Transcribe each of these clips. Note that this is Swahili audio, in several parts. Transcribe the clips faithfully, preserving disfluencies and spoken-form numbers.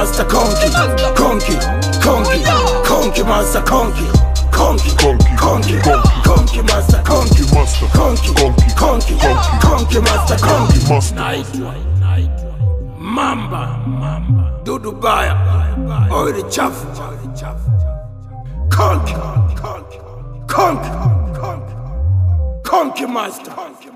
master conky, conky, conky, conky master conky, conky, conky, conky, conky master conky, master conky, conky, conky, conky master conky master. Mamba, Mamba, Dudu Baya, oil chafu, conky, conky, conky, conky master.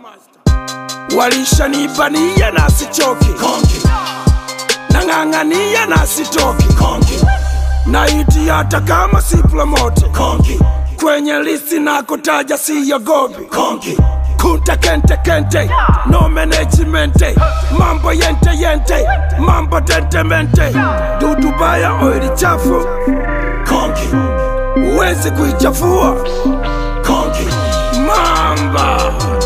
Walishanibania na sichoki konki, nang'ang'ania na sitoki konki, naiti hata kama si promote konki, kwenye listi na kutaja siyogopi konki, kunta kente kente, no management, mambo yente yente, mambo tente mente, Dudu Baya oili chafu konki, uwezi kuichafua konki, Mamba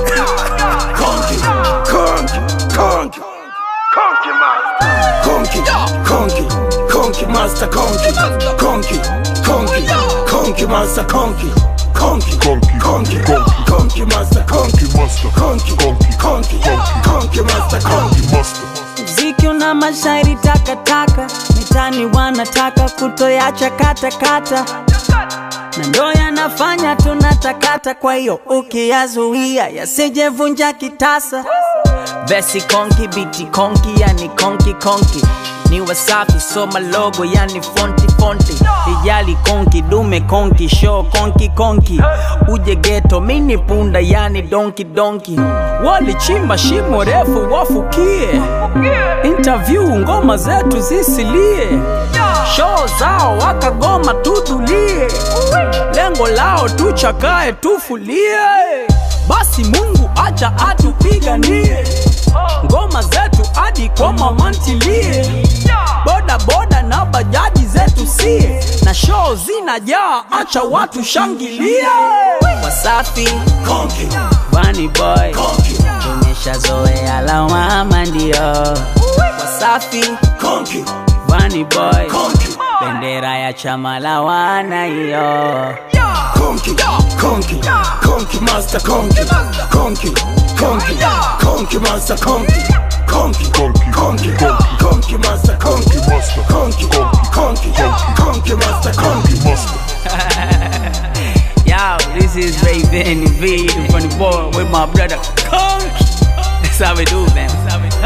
Conky, conky, conky master, conky, conky, conky master, conky, conky, conky, conky master, conky, conky, conky, conky, conky master, conky master, conky, conky, conky, conky master, conky master. Mziki una mashairi taka taka, mitani wanataka kutoyacha kata kata, na ndo yanafanya tunatakata, kwa hiyo ukiyazuia yasijevunja kitasa. Vesi konki, biti konki, yani konki konki, ni Wasafi soma logo yani fonti fonti, dijali konki, dume konki, show konki konki, uje ghetto mini punda yani donki donki, wali chimba shimo refu wafukie, interview ngoma zetu zisilie, show zao wakagoma tutulie, lengo lao tuchakae tufulie, basi Mungu acha atupiganie, ngoma zetu hadi kwa mamantilie, boda boda na bajaji zetu sie, na show zinajaa acha watu shangilie. Wasafi konki, Bunny Boy konki, tumeshazoea lawama ndio. Wasafi konki, Bunny Boy konki, bendera ya chama la wana hiyo. Conky, conky, conky master conky, conky, conky, conky master conky, conky, conky, conky, conky master conky, master conky, conky, conky master conky master. Yo, this is Raven V, the funny boy with my brother Conky. That's how we do, man.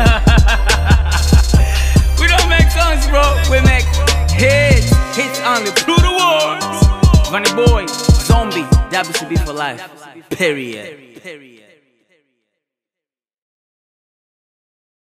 We don't make songs, bro. We make hits, hits only through the words. Funny boy, zombie, W C B for life. Period. Period.